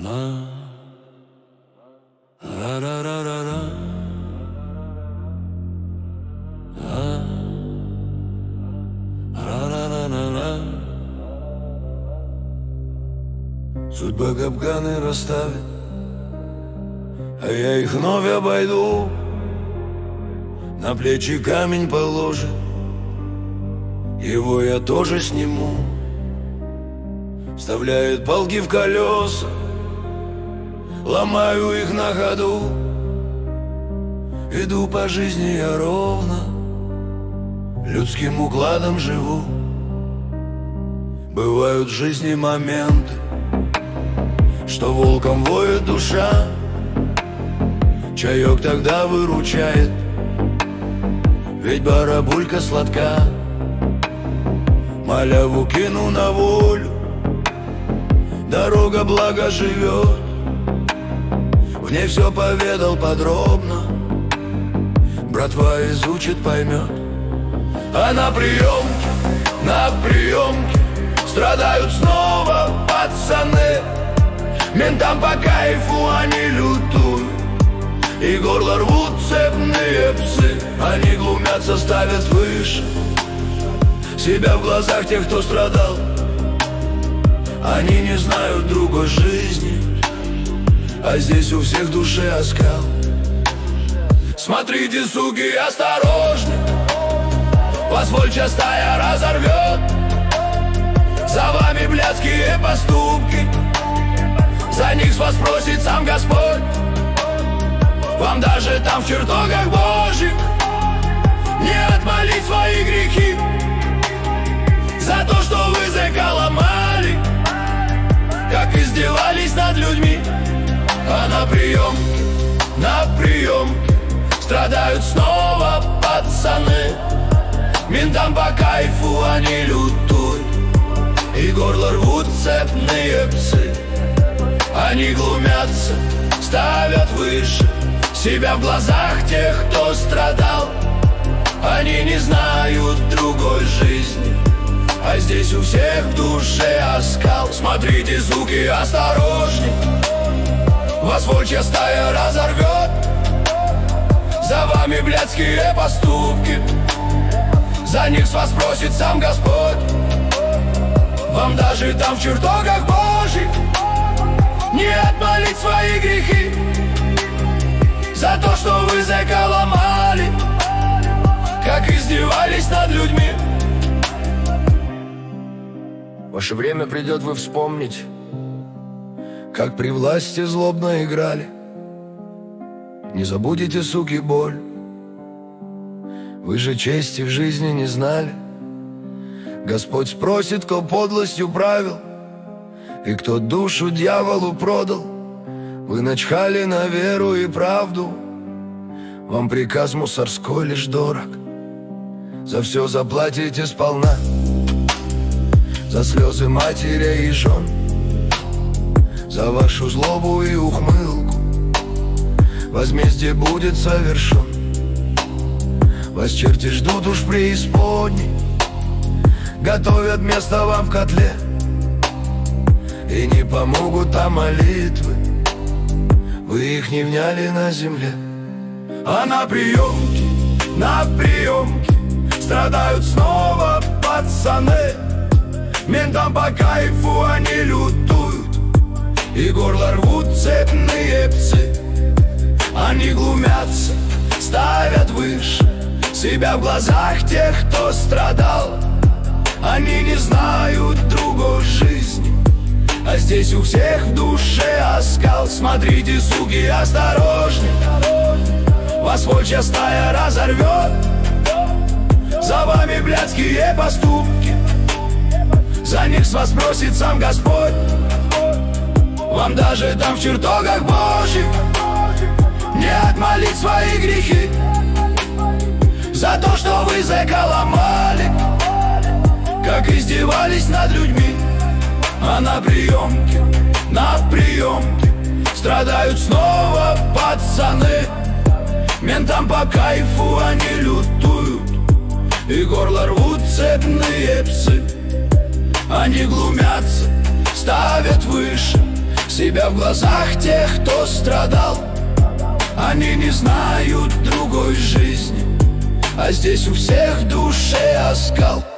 Судьба капканы расставит, а я их вновь обойду. На плечи камень положит, его я тоже сниму. Вставляет палки в колеса, ломаю их на ходу. Иду по жизни я ровно, людским укладом живу. Бывают в жизни моменты, что волком воет душа. Чаек тогда выручает, ведь барабулька сладка. Маляву кину на волю, дорога благо живет. В ней все поведал подробно, братва изучит, поймет. А на приемке страдают снова пацаны. Ментам по кайфу они лютуют, и горло рвут цепные псы. Они глумятся, ставят выше себя в глазах тех, кто страдал. Они не знают другой жизни, а здесь у всех в душе оскал. Смотрите, суки, осторожней, вас волчья стая разорвет. За вами блядские поступки, за них с вас просит сам Господь. Вам даже там в чертогах Божьих не отмолить свои грехи за то, что вы языка ломали, как издевались над людьми. А на приемке страдают снова пацаны. Ментам по кайфу они лютуют, и горло рвут цепные псы. Они глумятся, ставят выше себя в глазах тех, кто страдал. Они не знают другой жизни, а здесь у всех в душе оскал. Смотрите, суки, осторожней, вас волчья стая разорвет. За вами блядские поступки, за них с вас просит сам Господь. Вам даже там в чертогах Божьих не отмолить свои грехи за то, что вы языка ломали, как издевались над людьми. Ваше время придет, вы вспомните, как при власти злобно играли. Не забудете, суки, боль. Вы же чести в жизни не знали. Господь спросит, кто подлостью правил и кто душу дьяволу продал. Вы начхали на веру и правду, вам приказ мусорской лишь дорог. За все заплатите сполна, за слезы матерей и жен, за вашу злобу и ухмылку возмездие будет совершен. Вас черти ждут уж преисподней, готовят место вам в котле, и не помогут там молитвы, вы их не вняли на земле. А на приемке страдают снова пацаны. Ментам по кайфу они лютуют, и горло рвут цепные псы. Они глумятся, ставят выше себя в глазах тех, кто страдал. Они не знают другой жизни, а здесь у всех в душе оскал. Смотрите, суки, осторожней, вас волчья стая разорвет. За вами блядские поступки, за них с вас просит сам Господь. Вам даже там в чертогах Божьих не отмолить свои грехи за то, что вы языка ломали, как издевались над людьми. А на приемке страдают снова пацаны. Ментам по кайфу они лютуют, и горло рвут цепные псы. Они глумятся, ставят выше себя в глазах тех, кто страдал. Они не знают другой жизни, а здесь у всех в душе оскал.